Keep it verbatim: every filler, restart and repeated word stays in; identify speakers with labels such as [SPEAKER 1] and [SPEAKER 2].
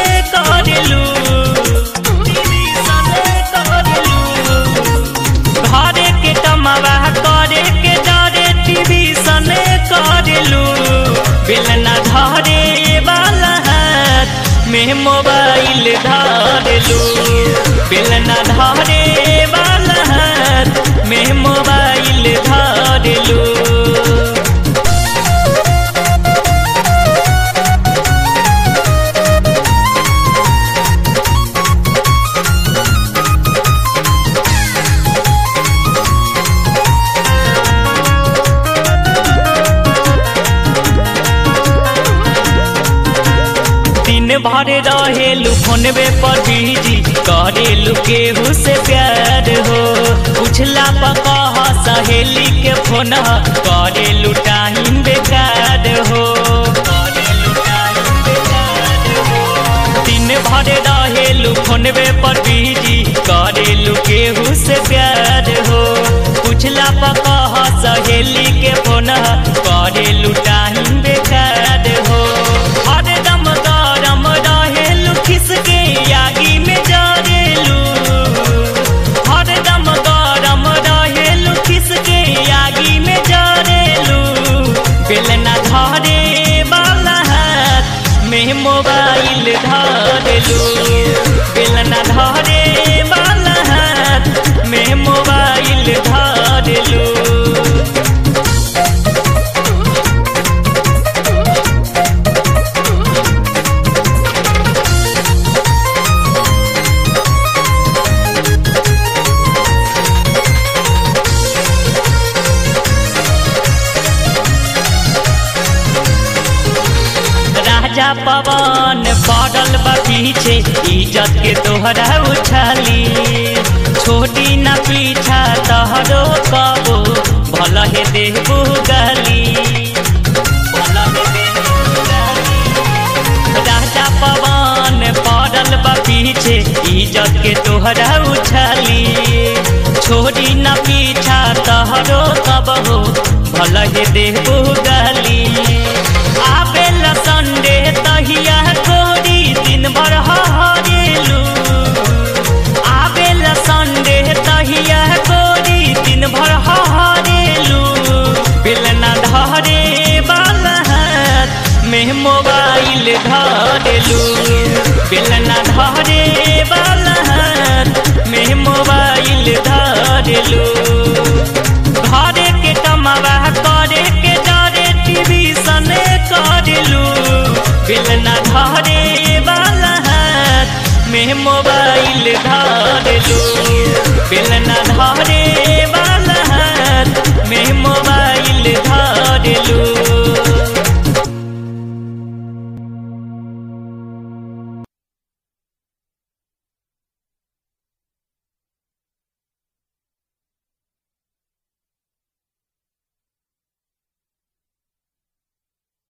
[SPEAKER 1] करेलू घरे के कमावा करे के डरे टीवी सने करेलू बेलना धरे वाला हाथ में मोबाइल धरेलू बेलना धरे वाला हाथ में मोबाइल धरेलू। दिन भर रहेलू फोनवे पर बिजी करेलू केहू से प्यार हो पूछला पकह सहेली के फोन करेलू टाइम बेकार हो दिन भर रहेलू फोनवे पर बिजी करेलू केहू से प्यार हो पूछला पकह सहेली के फोन करेलू टाइम बेकार हो हरदम गरम रहेलू खिसके आगी में जरेलू हरदम गरम रहेलू खिसके आगी में जरेलू बेलना धरे वाला हाथ में मोबाइल धरेलू बेलना धरे वाला हाथ में मोबाइल धरेलू। राजा पवन पड़ल बा पीछे इज्जत के तोहरा उछाली छोटी ना पीछा तहरो कबो भल हे देबू गाली राजा पवन पड़ल बा पीछे इज्जत के तोहरा उछाली छोटी ना पीछा तहरो कबो भल हे देबू गाली आबेला संडे तहिया गोरी दिन भर हरेलू आबेला संडे तहिया गोरी दिन भर हरेलू बेलना धरे वाला हाथ में मोबाइल धरेलू बेलना धरे वाला हाथ में मोबाइल धरेलू घरे के कमावा करे के डरे टीवी सने करेलू बेलना धरे वाला हाथ में मोबाइल धरेलू बेलना धरे वाला हाथ में मोबाइल धरेलू।